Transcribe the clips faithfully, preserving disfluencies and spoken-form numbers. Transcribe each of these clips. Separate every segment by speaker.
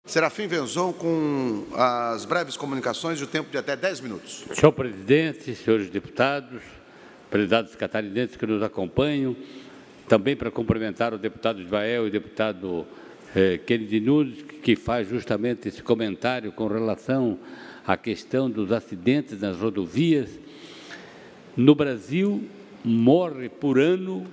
Speaker 1: Serafim Venzon, com as breves comunicações e o tempo de até dez minutos.
Speaker 2: Senhor presidente, senhores deputados, prezados catarinenses que nos acompanham, também para cumprimentar o deputado Ismael e o deputado eh, Kennedy Nunes, que faz justamente esse comentário com relação à questão dos acidentes nas rodovias. No Brasil, morre por ano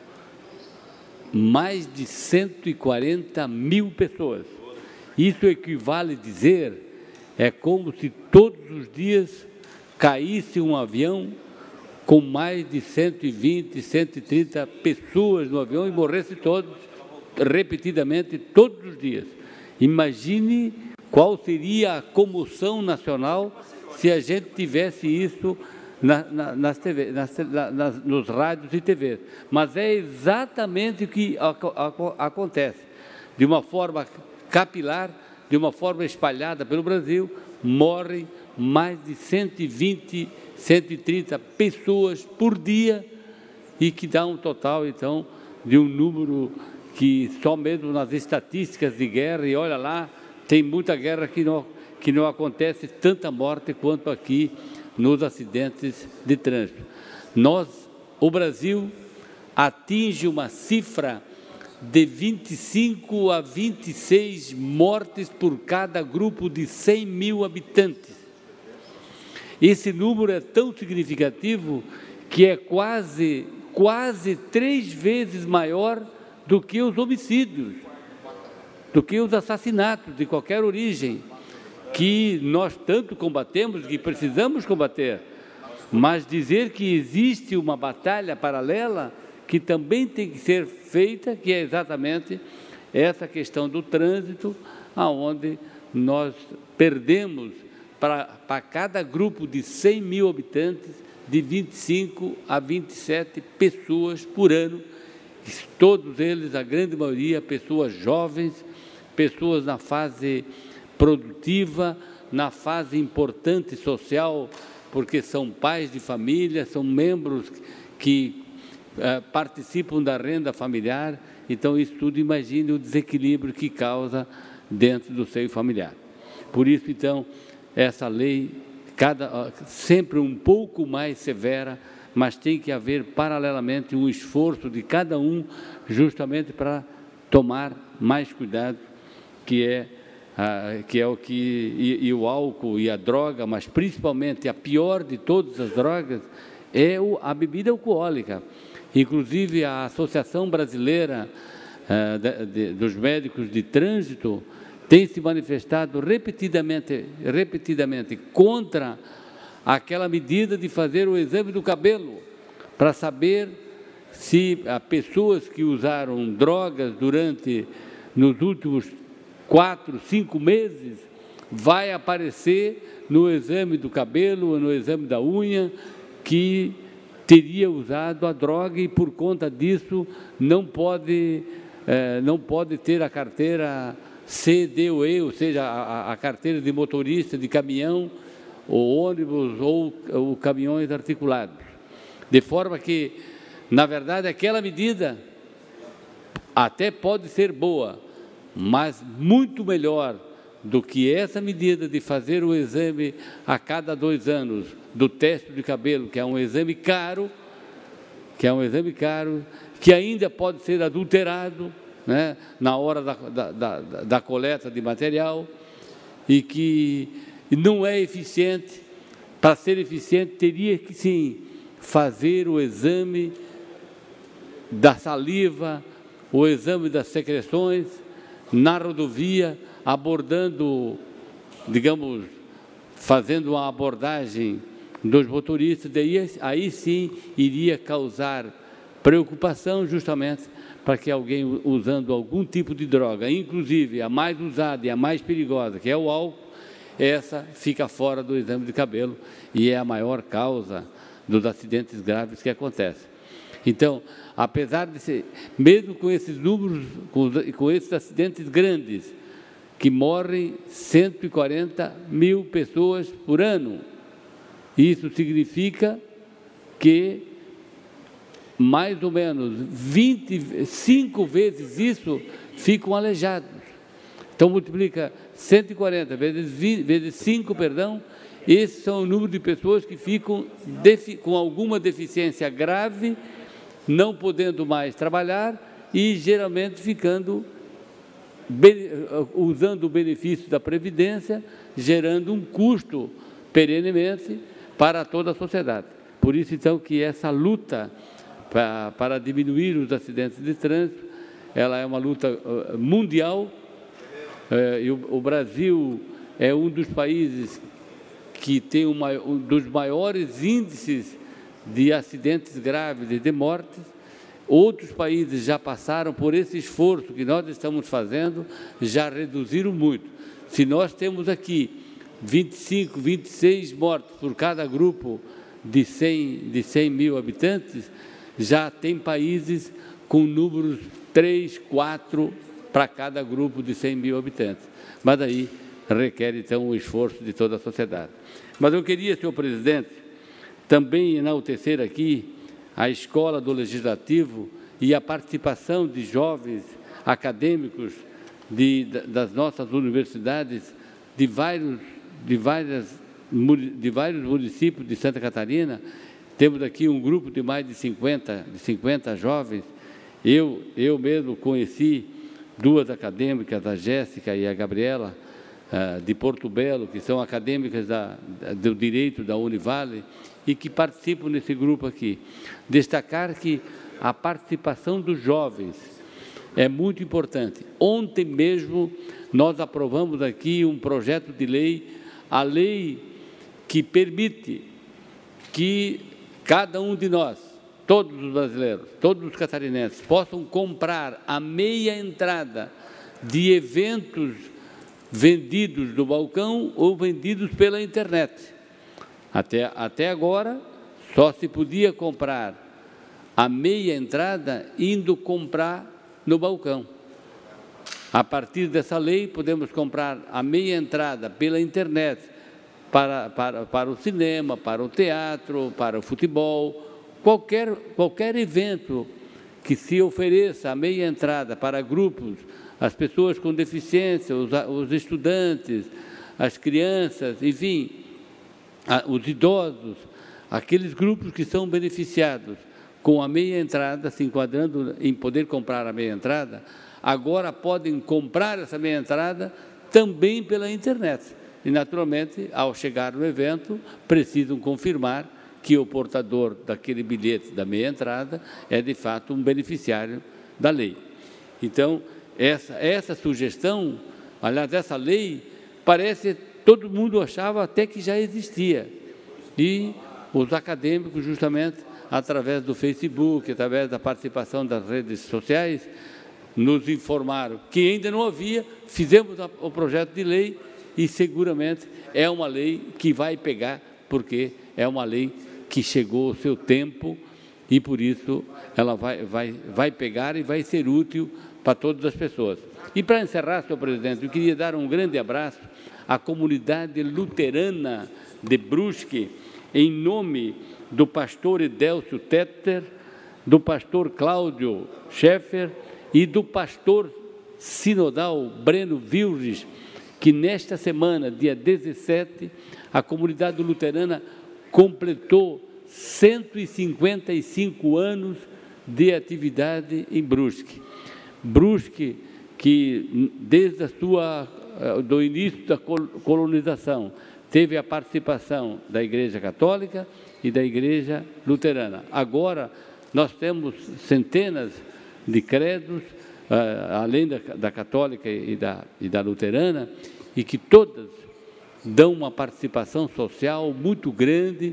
Speaker 2: mais de cento e quarenta mil pessoas. Isso equivale a dizer, é como se todos os dias caísse um avião com mais de cento e vinte, cento e trinta pessoas no avião e morresse todos, repetidamente, todos os dias. Imagine qual seria a comoção nacional se a gente tivesse isso na, na, nas T V, nas, na, nos rádios e T Vs. Mas é exatamente o que ac acontece. De uma forma capilar, de uma forma espalhada pelo Brasil, morrem mais de cento e vinte, cento e trinta pessoas por dia e que dá um total, então, de um número que só mesmo nas estatísticas de guerra, e olha lá, tem muita guerra que não, que não acontece tanta morte quanto aqui nos acidentes de trânsito. Nós, o Brasil, atinge uma cifra de vinte e cinco a vinte e seis mortes por cada grupo de cem mil habitantes. Esse número é tão significativo que é quase, quase três vezes maior do que os homicídios, do que os assassinatos de qualquer origem, que nós tanto combatemos, que precisamos combater. Mas dizer que existe uma batalha paralela que também tem que ser feita, que é exatamente essa questão do trânsito, aonde nós perdemos para, para cada grupo de cem mil habitantes, de vinte e cinco a vinte e sete pessoas por ano, todos eles, a grande maioria, pessoas jovens, pessoas na fase produtiva, na fase importante social, porque são pais de família, são membros que Uh, participam da renda familiar, então isso tudo, imagine o desequilíbrio que causa dentro do seio familiar. Por isso, então, essa lei, cada, uh, sempre um pouco mais severa, mas tem que haver paralelamente um esforço de cada um, justamente para tomar mais cuidado, que é, uh, que é o que, e, e o álcool e a droga, mas principalmente a pior de todas as drogas, é o, a bebida alcoólica. Inclusive, a Associação Brasileira uh, de, de, dos Médicos de Trânsito tem se manifestado repetidamente, repetidamente contra aquela medida de fazer o exame do cabelo, para saber se uh, pessoas que usaram drogas durante, nos últimos quatro, cinco meses, vai aparecer no exame do cabelo ou no exame da unha que teria usado a droga e, por conta disso, não pode, eh, não pode ter a carteira C, D ou E, ou seja, a, a carteira de motorista de caminhão, ou ônibus, ou, ou caminhões articulados. De forma que, na verdade, aquela medida até pode ser boa, mas muito melhor do que essa medida de fazer o exame a cada dois anos do teste de cabelo, que é um exame caro, que é um exame caro, que ainda pode ser adulterado, né, na hora da, da, da, da coleta de material, e que não é eficiente. Para ser eficiente, teria que, sim, fazer o exame da saliva, o exame das secreções na rodovia, abordando, digamos, fazendo uma abordagem dos motoristas, daí, aí sim iria causar preocupação justamente para que alguém usando algum tipo de droga, inclusive a mais usada e a mais perigosa, que é o álcool, essa fica fora do exame de cabelo e é a maior causa dos acidentes graves que acontecem. Então, apesar de ser, mesmo com esses números, com, com esses acidentes grandes, que morrem cento e quarenta mil pessoas por ano, isso significa que mais ou menos vinte e cinco vezes isso ficam aleijados. Então, multiplica cento e quarenta vezes, vinte, vezes cinco, perdão, esses são o número de pessoas que ficam defi, com alguma deficiência grave, não podendo mais trabalhar e, geralmente, ficando, usando o benefício da Previdência, gerando um custo perenemente para toda a sociedade. Por isso, então, que essa luta para, para diminuir os acidentes de trânsito, ela é uma luta mundial, é, e o, o Brasil é um dos países que tem uma, um dos maiores índices de acidentes graves e de mortes. Outros países já passaram por esse esforço que nós estamos fazendo, já reduziram muito. Se nós temos aqui vinte e cinco, vinte e seis mortos por cada grupo de cem, de cem mil habitantes, já tem países com números três, quatro para cada grupo de cem mil habitantes. Mas aí requer, então, o esforço de toda a sociedade. Mas eu queria, senhor presidente, também enaltecer aqui a escola do Legislativo e a participação de jovens acadêmicos de, das nossas universidades, de vários, de, várias, de vários municípios de Santa Catarina. Temos aqui um grupo de mais de cinquenta, de cinquenta jovens. Eu, eu mesmo conheci duas acadêmicas, a Jéssica e a Gabriela, de Porto Belo, que são acadêmicas da, do direito da Univale e que participam nesse grupo aqui. Destacar que a participação dos jovens é muito importante. Ontem mesmo nós aprovamos aqui um projeto de lei, a lei que permite que cada um de nós, todos os brasileiros, todos os catarinenses, possam comprar a meia entrada de eventos vendidos no balcão ou vendidos pela internet. Até, até agora, só se podia comprar a meia entrada indo comprar no balcão. A partir dessa lei, podemos comprar a meia entrada pela internet para, para, para o cinema, para o teatro, para o futebol, qualquer, qualquer evento que se ofereça a meia entrada para grupos, as pessoas com deficiência, os, os estudantes, as crianças, enfim, a, os idosos, aqueles grupos que são beneficiados com a meia entrada, se enquadrando em poder comprar a meia entrada, agora podem comprar essa meia entrada também pela internet. E, naturalmente, ao chegar no evento, precisam confirmar que o portador daquele bilhete da meia entrada é, de fato, um beneficiário da lei. Então, essa, essa sugestão, aliás, essa lei, parece, todo mundo achava até que já existia. E os acadêmicos, justamente, através do Facebook, através da participação das redes sociais, nos informaram que ainda não havia, fizemos o projeto de lei e seguramente é uma lei que vai pegar, porque é uma lei que chegou ao seu tempo e, por isso, ela vai, vai, vai pegar e vai ser útil para todas as pessoas. E, para encerrar, senhor presidente, eu queria dar um grande abraço à comunidade luterana de Brusque, em nome do pastor Edélcio Tetter, do pastor Cláudio Scheffer e do pastor sinodal Breno Vilres, que nesta semana, dia dezessete, a comunidade luterana completou cento e cinquenta e cinco anos de atividade em Brusque. Brusque, que desde a sua, do início da colonização, teve a participação da Igreja Católica e da Igreja Luterana. Agora, nós temos centenas de credos, além da, da Católica e da, e da Luterana, e que todas dão uma participação social muito grande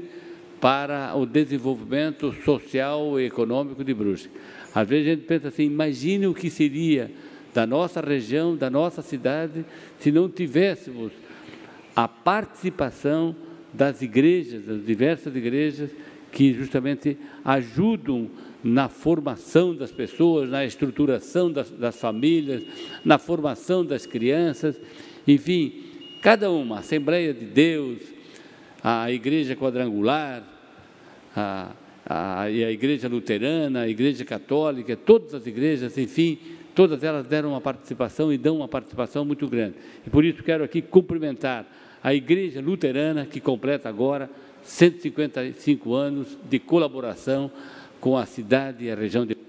Speaker 2: para o desenvolvimento social e econômico de Brusque. Às vezes a gente pensa assim, imagine o que seria da nossa região, da nossa cidade, se não tivéssemos a participação das igrejas, das diversas igrejas, que justamente ajudam na formação das pessoas, na estruturação das, das famílias, na formação das crianças, enfim, cada uma, a Assembleia de Deus, a Igreja Quadrangular, a, a, a Igreja Luterana, a Igreja Católica, todas as igrejas, enfim, todas elas deram uma participação e dão uma participação muito grande. E por isso quero aqui cumprimentar a Igreja Luterana, que completa agora cento e cinquenta e cinco anos de colaboração com a cidade e a região de